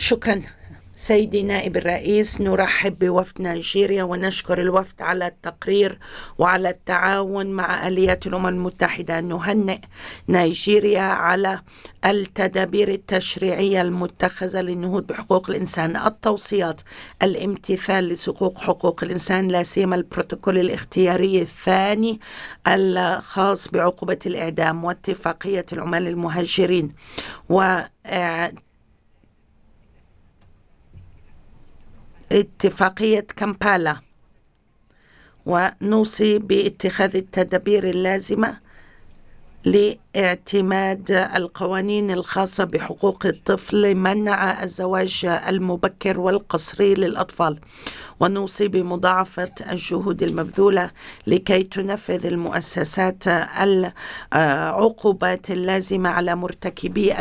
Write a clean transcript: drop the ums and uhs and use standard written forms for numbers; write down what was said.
شكرا سيدي نائب الرئيس. نرحب بوفد نيجيريا ونشكر الوفد على التقرير وعلى التعاون مع آليات الأمم المتحدة. نهنئ نيجيريا على التدابير التشريعية المتخذة للنهوض بحقوق الإنسان، التوصيات، الامتثال لصكوك حقوق الإنسان، لا سيما البروتوكول الاختياري الثاني الخاص بعقوبة الإعدام، واتفاقية العمال المهاجرين، اتفاقية كامبالا. ونوصي باتخاذ التدابير اللازمة لاعتماد القوانين الخاصة بحقوق الطفل لمنع الزواج المبكر والقسري للأطفال. ونوصي بمضاعفة الجهود المبذولة لكي تنفذ المؤسسات العقوبات اللازمة على مرتكبي